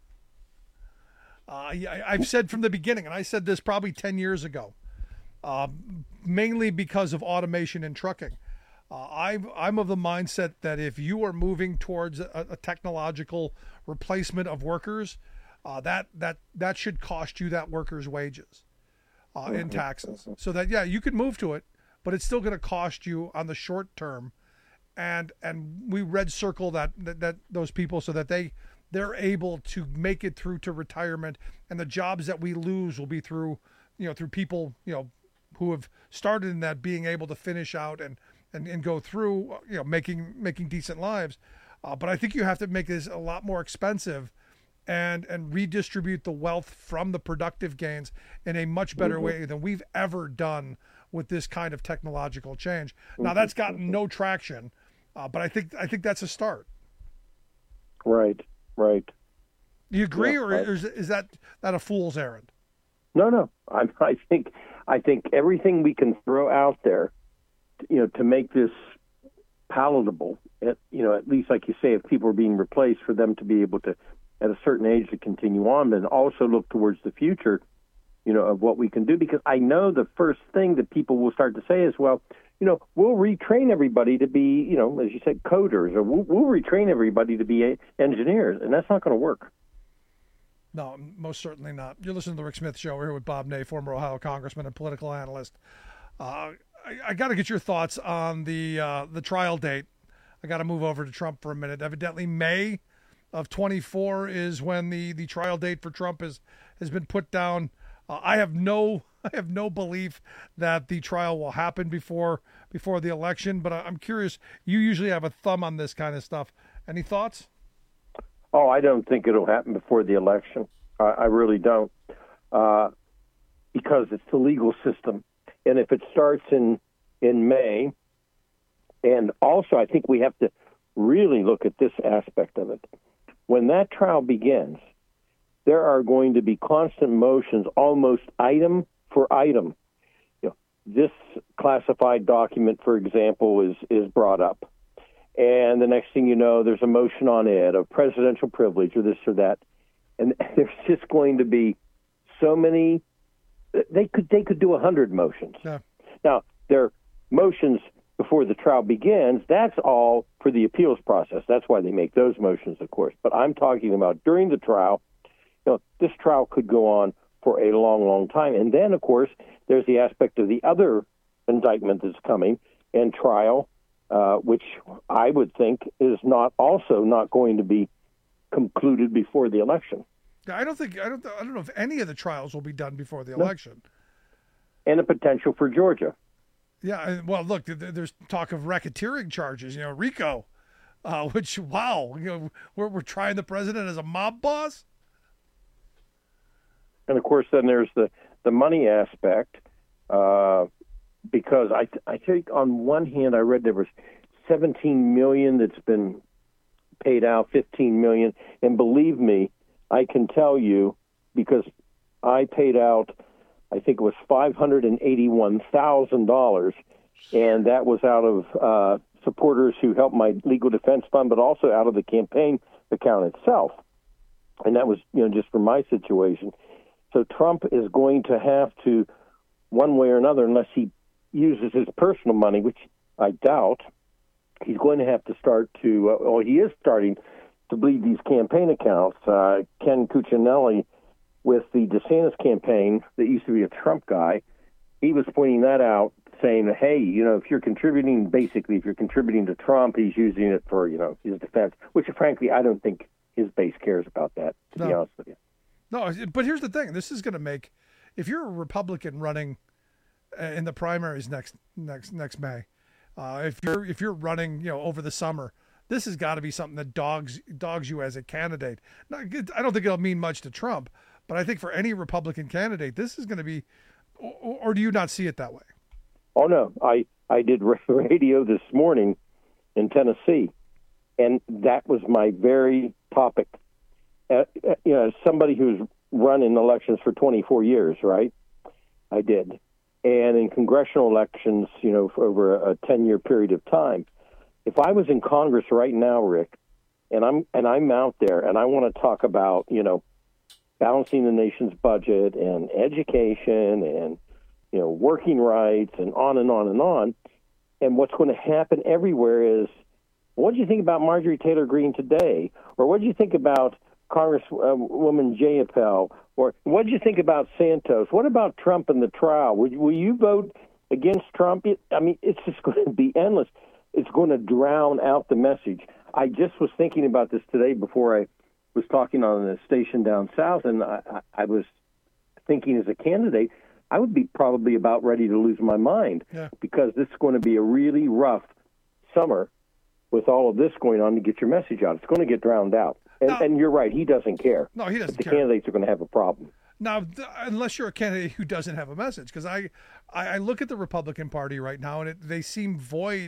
I've said from the beginning, and I said this probably 10 years ago, mainly because of automation in trucking. I'm of the mindset that if you are moving towards a technological replacement of workers, that should cost you that worker's wages in taxes. So that, you could move to it, but it's still going to cost you on the short term. And we red circle that those people so that they're able to make it through to retirement, and the jobs that we lose will be through people, who have started in that, being able to finish out and go through, making decent lives. But I think you have to make this a lot more expensive and redistribute the wealth from the productive gains in a much better way than we've ever done with this kind of technological change. Now, that's gotten no traction. But I think that's a start. Right. Do you agree, or is that a fool's errand? No. I think everything we can throw out there, to make this palatable. At least like you say, if people are being replaced, for them to be able to, at a certain age, to continue on, and also look towards the future, of what we can do. Because I know the first thing that people will start to say is, well, we'll retrain everybody to be, as you said, coders, or we'll retrain everybody to be engineers, and that's not going to work. No, most certainly not. You're listening to the Rick Smith Show. We're here with Bob Ney, former Ohio congressman and political analyst. I got to get your thoughts on the trial date. I got to move over to Trump for a minute. Evidently, May of 24 is when the trial date for Trump has been put down. I have no belief that the trial will happen before the election, but I'm curious. You usually have a thumb on this kind of stuff. Any thoughts? Oh, I don't think it'll happen before the election. I really don't, because it's the legal system, and if it starts in May, and also I think we have to really look at this aspect of it. When that trial begins, there are going to be constant motions, almost item for item. This classified document, for example, is brought up. And the next thing you know, there's a motion on it of presidential privilege or this or that. And there's just going to be so many. They could do 100 motions. Yeah. Now, their motions before the trial begins, that's all for the appeals process. That's why they make those motions, of course. But I'm talking about during the trial. This trial could go on for a long, long time. And then, of course, there's the aspect of the other indictment that's coming and trial, which I would think is not going to be concluded before the election. I don't know if any of the trials will be done before the election. And a potential for Georgia. Yeah, well, look, there's talk of racketeering charges, RICO, which, wow, we're trying the president as a mob boss. And of course, then there's the money aspect, because I think on one hand I read there was $17 million that's been paid out, $15 million, and believe me, I can tell you because I paid out, I think it was $581,000, and that was out of supporters who helped my legal defense fund, but also out of the campaign account itself, and that was just for my situation. So Trump is going to have to, one way or another, unless he uses his personal money, which I doubt, he's going to have to start to, he is starting to bleed these campaign accounts. Ken Cuccinelli, with the DeSantis campaign that used to be a Trump guy, he was pointing that out, saying, hey, if you're contributing to Trump, he's using it for, his defense, which frankly, I don't think his base cares about that, to be honest with you. No, but here's the thing. This is going to make, if you're a Republican running in the primaries next May, if you're running, over the summer, this has got to be something that dogs you as a candidate. Now, I don't think it'll mean much to Trump, but I think for any Republican candidate, this is going to be, or do you not see it that way? Oh, no. I did radio this morning in Tennessee, and that was my very topic. As somebody who's run in elections for 24 years, right? I did. And in congressional elections, for over a 10-year period of time. If I was in Congress right now, Rick, and I'm out there and I want to talk about, balancing the nation's budget and education and, working rights and on and on and on. And what's going to happen everywhere is, what do you think about Marjorie Taylor Greene today? Or what do you think about Congresswoman Jayapal? Or what do you think about Santos? What about Trump and the trial? Will you vote against Trump? It's just going to be endless. It's going to drown out the message. I just was thinking about this today before I was talking on the station down south, and I was thinking as a candidate, I would be probably about ready to lose my mind because this is going to be a really rough summer with all of this going on to get your message out. It's going to get drowned out. And you're right, he doesn't care. No, he doesn't care. The candidates are going to have a problem. Now, unless you're a candidate who doesn't have a message, because I look at the Republican Party right now, and they seem void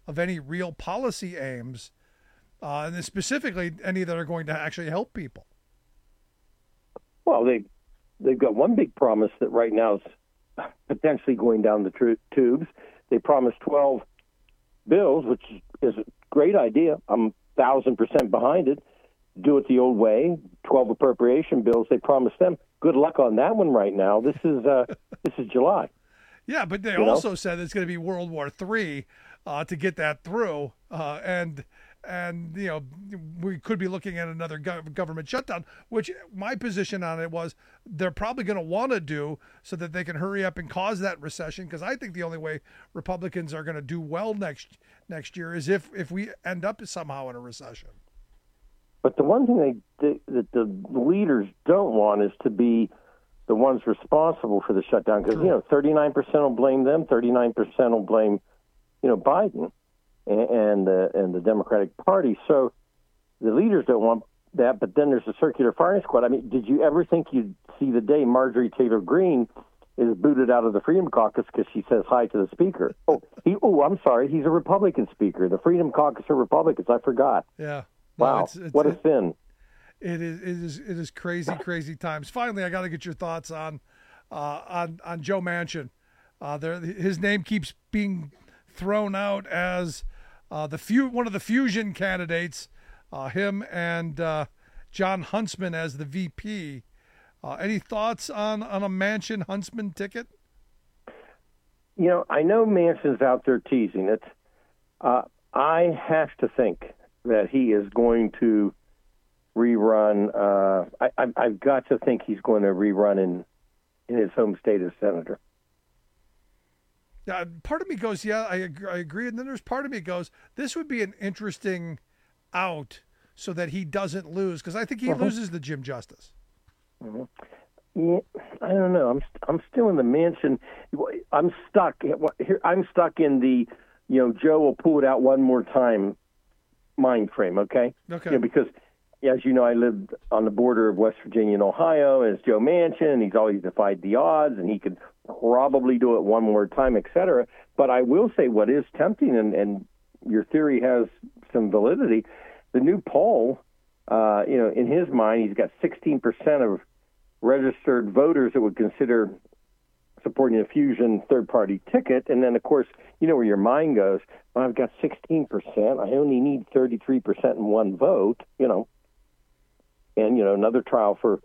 of any real policy aims, and specifically any that are going to actually help people. Well, they've got one big promise that right now is potentially going down the tubes. They promised 12 bills, which is a great idea. I'm 1,000% behind it. Do it the old way. 12 appropriation bills. They promised them. Good luck on that one right now. This is July. Yeah, but they also said it's going to be World War III to get that through, and we could be looking at another government shutdown. Which my position on it was they're probably going to want to do so that they can hurry up and cause that recession. Because I think the only way Republicans are going to do well next year is if we end up somehow in a recession. But the one thing that the leaders don't want is to be the ones responsible for the shutdown, because 39% will blame them, 39% will blame Biden and the Democratic Party. So the leaders don't want that. But then there's the circular firing squad. I mean, did you ever think you'd see the day Marjorie Taylor Greene is booted out of the Freedom Caucus because she says hi to the speaker? I'm sorry, he's a Republican speaker. The Freedom Caucus are Republicans. I forgot. Yeah. Wow, what a sin! It is crazy times. Finally, I got to get your thoughts on Joe Manchin. His name keeps being thrown out as one of the fusion candidates. Him and John Huntsman as the VP. Any thoughts on a Manchin Huntsman ticket? I know Manchin's out there teasing it. I have to think that he is going to rerun. I've got to think he's going to rerun in his home state as senator. Yeah, part of me goes, yeah, I agree. And then there's part of me goes, this would be an interesting out so that he doesn't lose, because I think he loses the Jim Justice. Mm-hmm. Yeah, I don't know. I'm still in the Manchin. I'm stuck. I'm stuck in the Joe will pull it out one more time mind frame, okay? Okay. Because, as you know, I lived on the border of West Virginia and Ohio, and it's Joe Manchin, and he's always defied the odds, and he could probably do it one more time, et cetera. But I will say what is tempting, and your theory has some validity, the new poll, in his mind, he's got 16% of registered voters that would consider supporting a fusion third-party ticket. And then, of course, where your mind goes, well, I've got 16%. I only need 33% in one vote, And, another trial for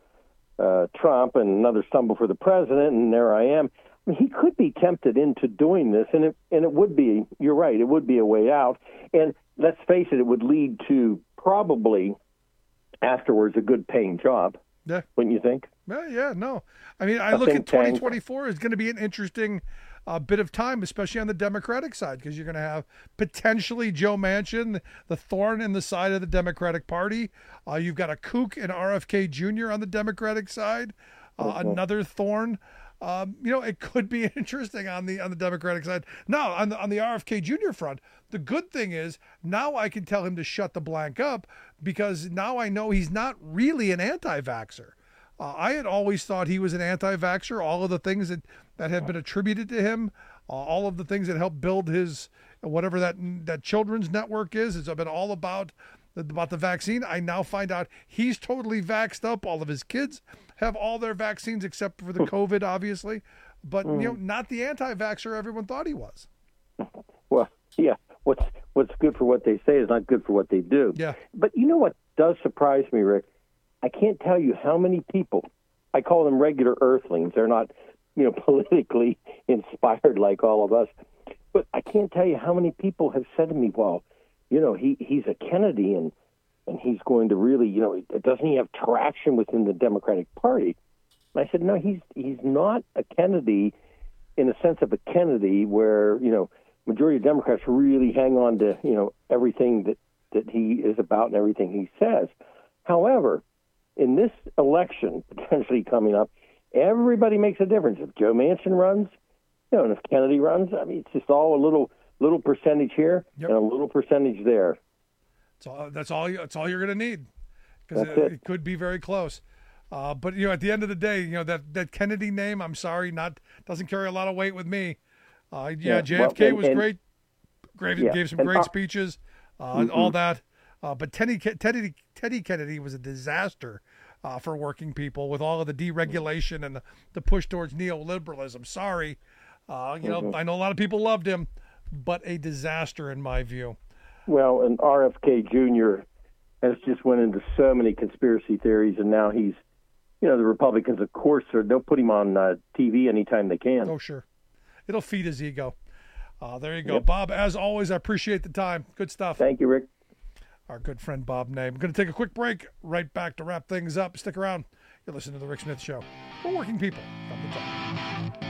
Trump and another stumble for the president, and there I am. I mean, he could be tempted into doing this, and it would be, you're right, it would be a way out. And let's face it would lead to probably afterwards a good-paying job. Yeah. Wouldn't you think? Well, yeah, no. I mean, I look at 2024 is going to be an interesting bit of time, especially on the Democratic side, because you're going to have potentially Joe Manchin, the thorn in the side of the Democratic Party. You've got a kook and RFK Jr. on the Democratic side, another thorn. It could be interesting on the Democratic side. Now, on the RFK Jr. front, the good thing is now I can tell him to shut the blank up, because now I know he's not really an anti-vaxxer. I had always thought he was an anti-vaxxer. All of the things that have been attributed to him, all of the things that helped build his whatever that children's network is, it's been all about the vaccine. I now find out he's totally vaxxed up. All of his kids have all their vaccines except for the COVID, obviously. But not the anti-vaxxer everyone thought he was. Well, yeah. What's good for what they say is not good for what they do. Yeah. But you know what does surprise me, Rick? I can't tell you how many people, I call them regular earthlings. They're not, politically inspired like all of us. But I can't tell you how many people have said to me, well, he's a Kennedy and he's going to really, doesn't he have traction within the Democratic Party? And I said, no, he's not a Kennedy in the sense of a Kennedy where, majority of Democrats really hang on to, everything that he is about and everything he says. However, in this election potentially coming up, everybody makes a difference. If Joe Manchin runs, and if Kennedy runs, I mean, it's just all a little percentage here and a little percentage there. That's all you're going to need, because it could be very close. But at the end of the day, that Kennedy name, I'm sorry, doesn't carry a lot of weight with me. JFK was great. Gave some great speeches, all that. But Teddy Kennedy was a disaster for working people with all of the deregulation and the push towards neoliberalism. Sorry. I know a lot of people loved him, but a disaster in my view. Well, and RFK Jr. has just went into so many conspiracy theories, and now he's, the Republicans, of course, they'll put him on TV anytime they can. Oh, sure. It'll feed his ego. There you go. Yep. Bob, as always, I appreciate the time. Good stuff. Thank you, Rick. Our good friend Bob Name. I'm going to take a quick break. Right back to wrap things up. Stick around. You're listening to The Rick Smith Show. For working people. Come to talk.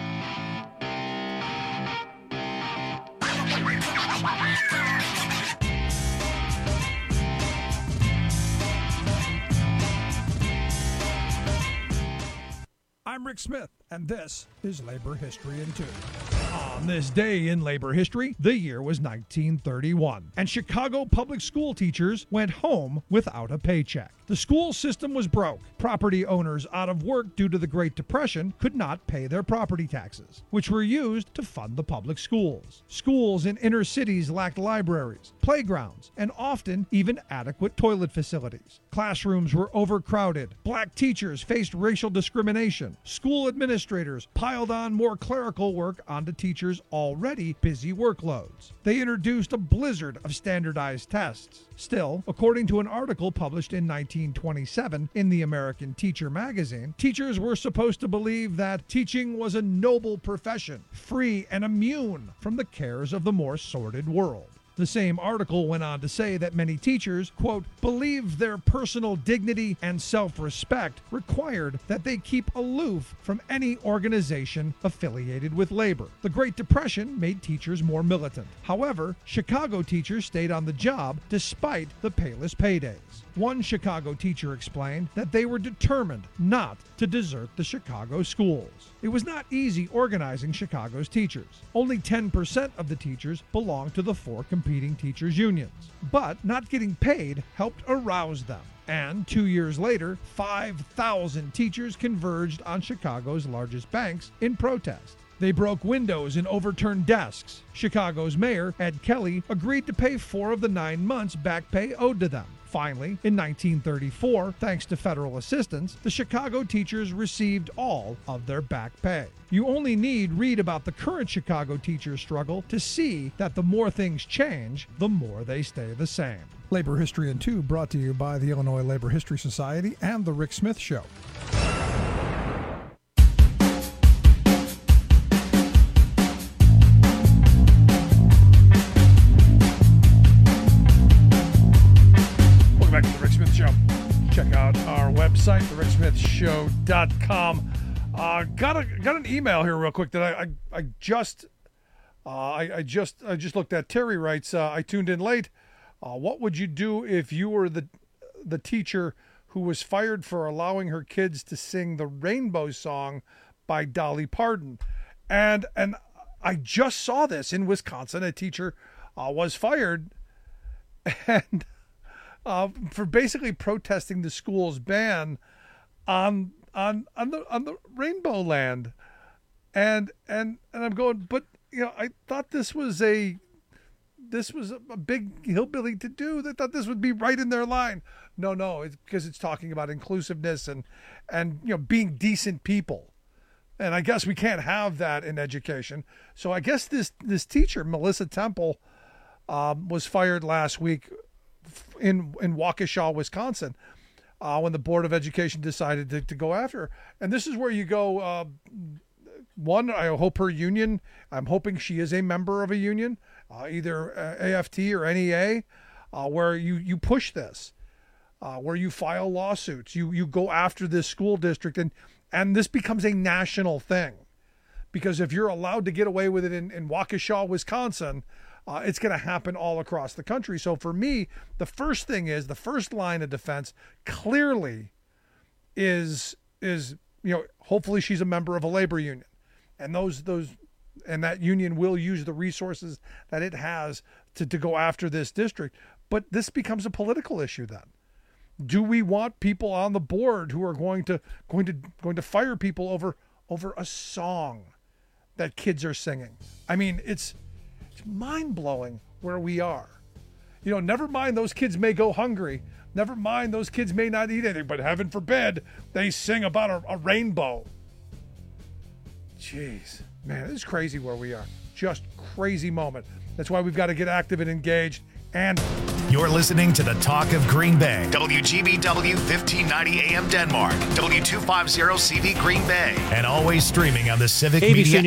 I'm Rick Smith, and this is Labor History in 2. On this day in labor history, the year was 1931, and Chicago public school teachers went home without a paycheck. The school system was broke. Property owners out of work due to the Great Depression could not pay their property taxes, which were used to fund the public schools. Schools in inner cities lacked libraries, playgrounds, and often even adequate toilet facilities. Classrooms were overcrowded. Black teachers faced racial discrimination. School administrators piled on more clerical work onto teachers' already busy workloads. They introduced a blizzard of standardized tests. Still, according to an article published in 1927 in the American Teacher magazine, teachers were supposed to believe that teaching was a noble profession, free and immune from the cares of the more sordid world. The same article went on to say that many teachers, quote, believed their personal dignity and self-respect required that they keep aloof from any organization affiliated with labor. The Great Depression made teachers more militant. However, Chicago teachers stayed on the job despite the payless paydays. One Chicago teacher explained that they were determined not to desert the Chicago schools. It was not easy organizing Chicago's teachers. Only 10% of the teachers belonged to the 4 competing teachers' unions. But not getting paid helped arouse them. And 2 years later, 5,000 teachers converged on Chicago's largest banks in protest. They broke windows and overturned desks. Chicago's mayor, Ed Kelly, agreed to pay 4 of the 9 months back pay owed to them. Finally, in 1934, thanks to federal assistance, the Chicago teachers received all of their back pay. You only need read about the current Chicago teachers' struggle to see that the more things change, the more they stay the same. Labor History in 2 brought to you by the Illinois Labor History Society and The Rick Smith Show. Check out our website, thericksmithshow.com. Got an email here real quick that I just looked at. Terry writes, I tuned in late. What would you do if you were the teacher who was fired for allowing her kids to sing the Rainbow Song by Dolly Parton? And I just saw this in Wisconsin. A teacher was fired and for basically protesting the school's ban on the Rainbow Land, and I'm going, but I thought this was a big hillbilly to do. They thought this would be right in their line. No, it's because it's talking about inclusiveness and being decent people, and I guess we can't have that in education. So I guess this teacher, Melissa Temple, was fired last week in Waukesha, Wisconsin, when the Board of Education decided to go after her. And this is where you go, one, I hope her union, I'm hoping she is a member of a union, either AFT or NEA, where you push this, where you file lawsuits, you go after this school district, and this becomes a national thing. Because if you're allowed to get away with it in Waukesha, Wisconsin, it's going to happen all across the country. So for me, the first line of defense clearly is hopefully she's a member of a labor union, and and that union will use the resources that it has to go after this district. But this becomes a political issue then. Do we want people on the board who are going to fire people over a song that kids are singing? I mean, it's mind-blowing where we are. You know, never mind those kids may go hungry. Never mind those kids may not eat anything, but heaven forbid they sing about a rainbow. Jeez, man, this is crazy where we are. Just crazy moment. That's why we've got to get active and engaged. And you're listening to the Talk of Green Bay. WGBW 1590 AM Denmark. W250 CV Green Bay. And always streaming on the Civic ABC Media